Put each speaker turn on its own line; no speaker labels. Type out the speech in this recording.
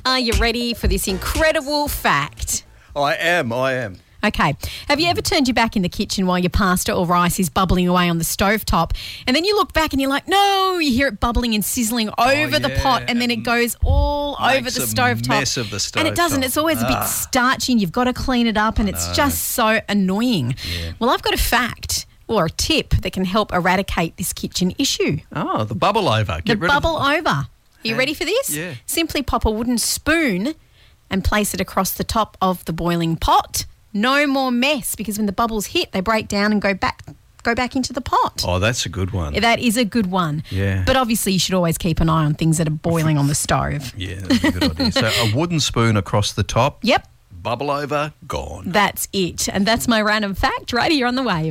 Are you ready for this incredible fact?
I am.
Okay. Have you ever turned your back in the kitchen while your pasta or rice is bubbling away on the stovetop, and then you look back and you're like, no, you hear it bubbling and sizzling over the pot, and then it goes all over the stovetop.
Mess of the stovetop.
And it doesn't. It's always a bit starchy and you've got to clean it up, and it's just so annoying.
Yeah.
Well, I've got a fact or a tip that can help eradicate this kitchen issue.
Oh, the bubble over.
The bubble over. Are you ready for this?
Yeah.
Simply pop a wooden spoon and place it across the top of the boiling pot. No more mess, because when the bubbles hit, they break down and go back into the pot.
Oh, that's a good one.
That is a good one.
Yeah.
But obviously you should always keep an eye on things that are boiling on the stove.
Yeah, that's a good idea. So a wooden spoon across the top.
Yep.
Bubble over, gone.
That's it. And that's my random fact right here on The Wave.